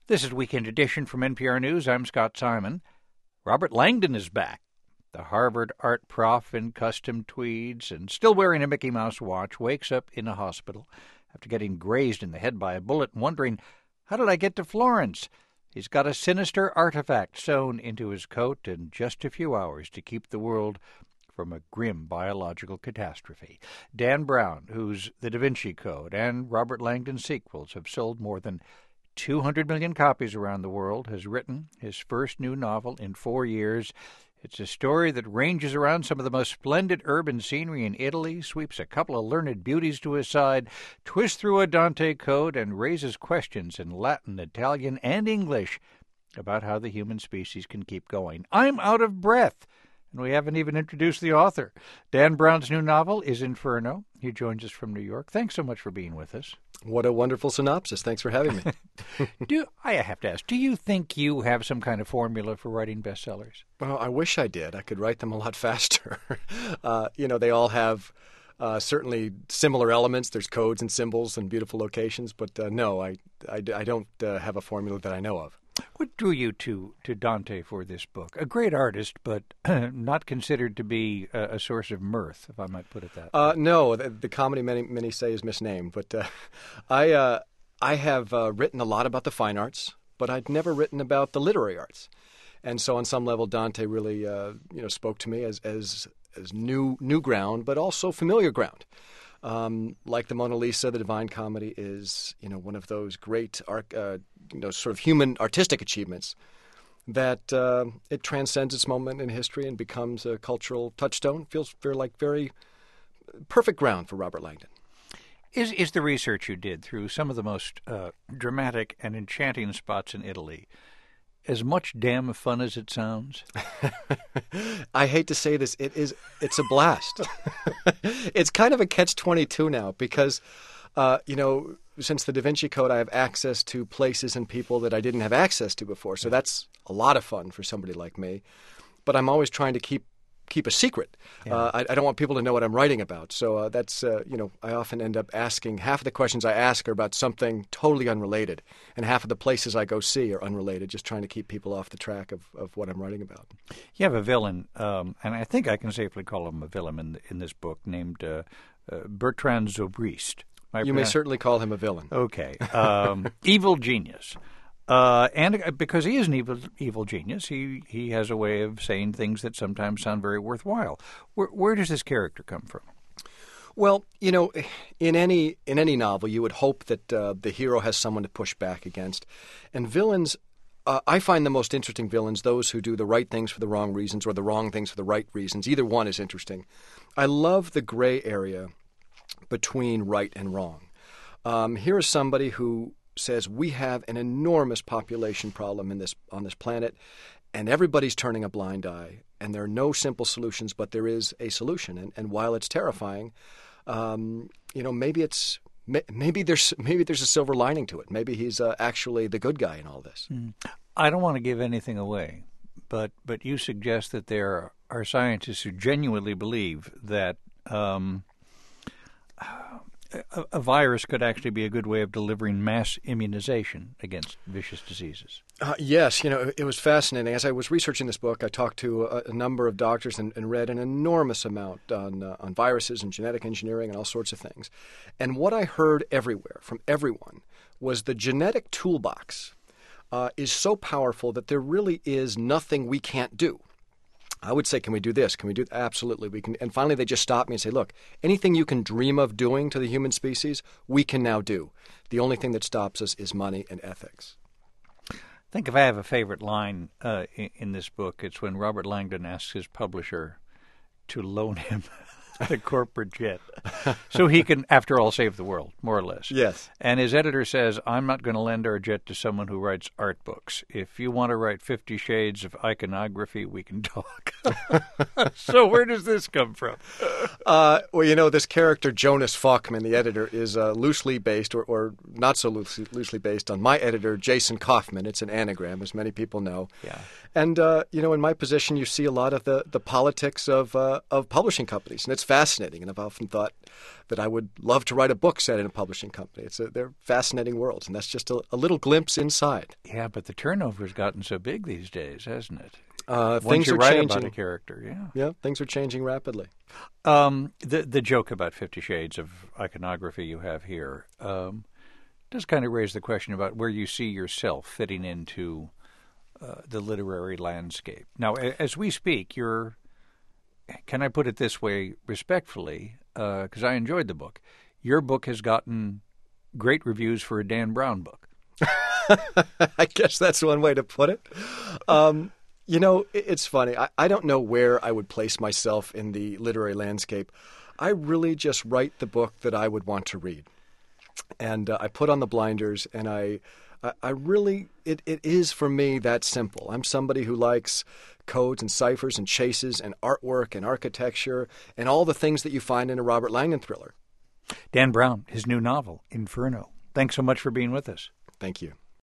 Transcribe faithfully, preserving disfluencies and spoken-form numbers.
This is Weekend Edition from N P R News. I'm Scott Simon. Robert Langdon is back. The Harvard art prof in custom tweeds and still wearing a Mickey Mouse watch wakes up in a hospital after getting grazed in the head by a bullet and wondering, how did I get to Florence? He's got a sinister artifact sewn into his coat and just a few hours to keep the world from a grim biological catastrophe. Dan Brown, whose The Da Vinci Code and Robert Langdon sequels have sold more than two hundred million copies around the world, has written his first new novel in four years. It's a story that ranges around some of the most splendid urban scenery in Italy, sweeps a couple of learned beauties to his side, twists through a Dante code, and raises questions in Latin, Italian, and English about how the human species can keep going. I'm out of breath, and we haven't even introduced the author. Dan Brown's new novel is Inferno. He joins us from New York. Thanks so much for being with us. What a wonderful synopsis. Thanks for having me. do I have to ask, do you think you have some kind of formula for writing bestsellers? Well, I wish I did. I could write them a lot faster. uh, you know, they all have uh, certainly similar elements. There's codes and symbols and beautiful locations. But uh, no, I, I, I don't uh, have a formula that I know of. What drew you to, to Dante for this book? A great artist, but not considered to be a, a source of mirth, if I might put it that way. Uh, no, the, the comedy many many say is misnamed. But uh, I uh, I have uh, written a lot about the fine arts, but I'd never written about the literary arts. And so on some level, Dante really uh, you know spoke to me as as as new new ground, but also familiar ground. Um, like the Mona Lisa, the Divine Comedy is, you know, one of those great, art, uh, you know, sort of human artistic achievements that uh, it transcends its moment in history and becomes a cultural touchstone. Feels very like very perfect ground for Robert Langdon. Is is the research you did through some of the most uh, dramatic and enchanting spots in Italy as much damn fun as it sounds? I hate to say this, it is. It's a blast. It's kind of a catch twenty-two now because, uh, you know, since the Da Vinci Code, I have access to places and people that I didn't have access to before. So that's a lot of fun for somebody like me. But I'm always trying to keep keep a secret. Yeah. Uh, I, I don't want people to know what I'm writing about. So uh, that's, uh, you know, I often end up asking, half of the questions I ask are about something totally unrelated. And half of the places I go see are unrelated, just trying to keep people off the track of, of what I'm writing about. You have a villain, um, and I think I can safely call him a villain in, in this book, named uh, uh, Bertrand Zobrist. You pronoun- may certainly call him a villain. Okay. Um, evil genius. Uh, and because he is an evil, evil genius, he, he has a way of saying things that sometimes sound very worthwhile. Where, where does this character come from? Well, you know, in any in any novel, you would hope that uh, the hero has someone to push back against. And villains, uh, I find the most interesting villains those who do the right things for the wrong reasons or the wrong things for the right reasons. Either one is interesting. I love the gray area between right and wrong. Um, here is somebody who says we have an enormous population problem in this on this planet, and everybody's turning a blind eye, and there are no simple solutions, but there is a solution. And, and while it's terrifying, um, you know, maybe it's maybe there's maybe there's a silver lining to it. Maybe he's uh, actually the good guy in all this. Mm. I don't want to give anything away, but but you suggest that there are scientists who genuinely believe that Um, A, a virus could actually be a good way of delivering mass immunization against vicious diseases. Uh, yes, you know, it was fascinating. As I was researching this book, I talked to a, a number of doctors and, and read an enormous amount on uh, on viruses and genetic engineering and all sorts of things. And what I heard everywhere from everyone was the genetic toolbox uh, is so powerful that there really is nothing we can't do. I would say, can we do this? Can we do that? Absolutely, we can. And finally, they just stop me and say, look, anything you can dream of doing to the human species, we can now do. The only thing that stops us is money and ethics. I think if I have a favorite line uh, in, in this book, it's when Robert Langdon asks his publisher to loan him the corporate jet so he can, after all, save the world, more or less. Yes. And his editor says, I'm not going to lend our jet to someone who writes art books. If you want to write Fifty Shades of Iconography, we can talk. So where does this come from? Uh, well, you know, this character, Jonas Falkman, the editor, is uh, loosely based, or, or not so loosely, loosely based, on my editor, Jason Kaufman. It's an anagram, as many people know. Yeah. And, uh, you know, in my position, you see a lot of the, the politics of uh, of publishing companies. And it's fascinating, and I've often thought that I would love to write a book set in a publishing company. It's a, they're fascinating worlds, and that's just a, a little glimpse inside. Yeah, but the turnover's gotten so big these days, hasn't it? Uh, Once things you are write changing. about a character, yeah. Yeah, things are changing rapidly. Um, the the joke about Fifty Shades of iconography you have here um, does kind of raise the question about where you see yourself fitting into uh, the literary landscape. Now, a- as we speak, you're, can I put it this way respectfully, because uh, I enjoyed the book, your book has gotten great reviews for a Dan Brown book. I guess that's one way to put it. Um, you know, it's funny. I, I don't know where I would place myself in the literary landscape. I really just write the book that I would want to read. And uh, I put on the blinders, and I I, I really, it, it is for me that simple. I'm somebody who likes codes and ciphers and chases and artwork and architecture and all the things that you find in a Robert Langdon thriller. Dan Brown, his new novel, Inferno. Thanks so much for being with us. Thank you.